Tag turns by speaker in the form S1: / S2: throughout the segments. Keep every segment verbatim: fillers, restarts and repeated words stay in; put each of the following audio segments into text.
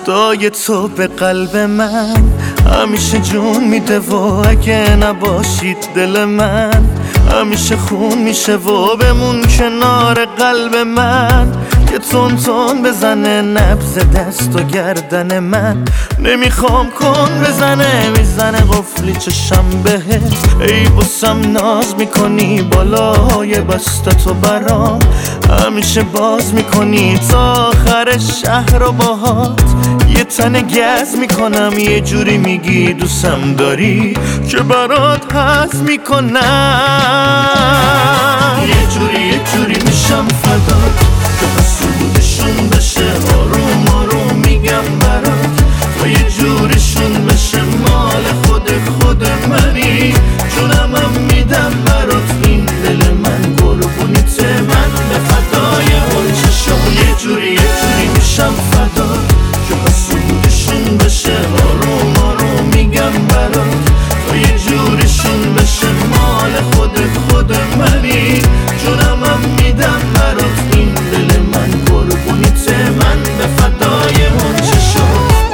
S1: صدای تو به قلب من همیشه جون میده و اگه نباشید دل من همیشه خون میشه و بمون کنار قلب من که تون تون بزنه نبض دست و گردن من نمیخوام کن بزنه میزنه قفلی چشم بهت ای بسم ناز میکنی بالای بستتو برام همیشه باز میکنی تا آخر شهر و باهات یه تن گز میکنم یه جوری میگی دوستم داری که برات هز میکنم یه جوری یه جوری میشم فدا که حسودشون بشه آروم آروم میگم برات تا یه جوریشون بشه مال خود خود منی جونم هم میدم برات این دل من قربونیت من به فدای اون چشم یه جوری یه جوری میشم فدا که حسودشون بشه آروم آروم میگم برات تا یه جوریشون بشه مال خود خود منی جونم هم میدم برات این دل من قربونیت من به فدای اون چشم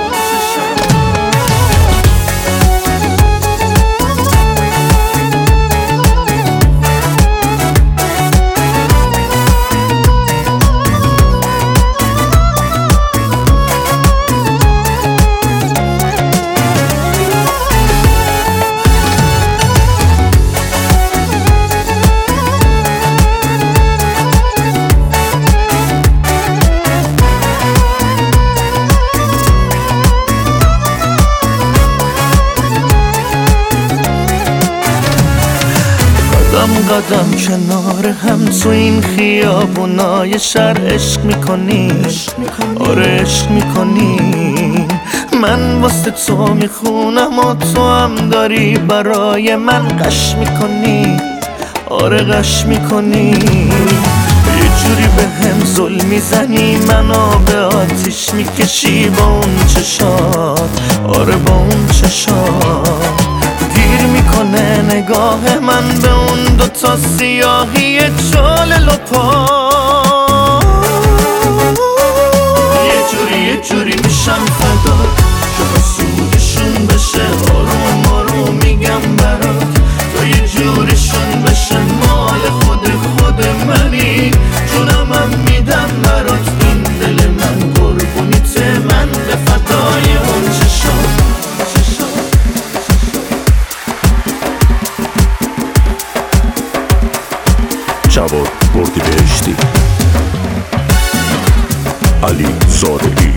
S1: قدم کنار هم تو این خیابونای شهر عشق میکنی آره عشق میکنی من واسه تو میخونم و تو هم داری برای من قش میکنی آره قش میکنی یه جوری به هم ظلم میزنی منو به آتیش میکشی با اون چشات آره با اون چشات گیر میکنه نگاه من به اون دوتا سیاهی چال لپا یه جوری یه جوری میشم فدا که حسودشون بشه آروم آروم میگم برات تا یه جوریشون بشه مال خود خود منی جونم هم میدم برات این دل من قربونیت من به فدای اون چشم
S2: جواد اردیبهشتی علی زارعی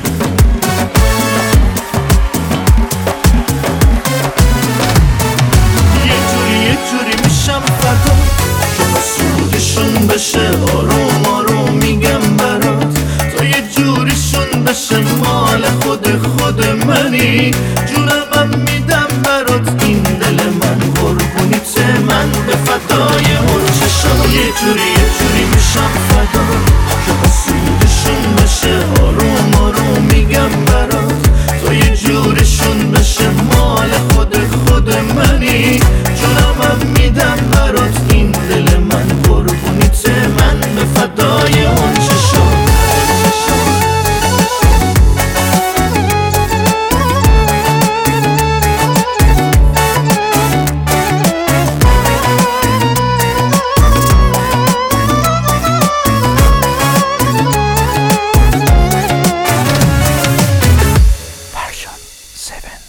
S1: یه جوری یه جوری میشم فدا که حسودشون بشه آروم آروم میگم برات تا یه جوریشون بشه مال خود خود منی جونم هم میدم برات این دل من قربونیت من به فدای اون چشم یه جوری یه جوری میشم فدا که حسودشون بشه آروم آروم میگم برات تا یه جوریشون بشه مال خود خود منی جونم هم میدم برات این دل من قربونیت من به فدای اون چشم
S3: seven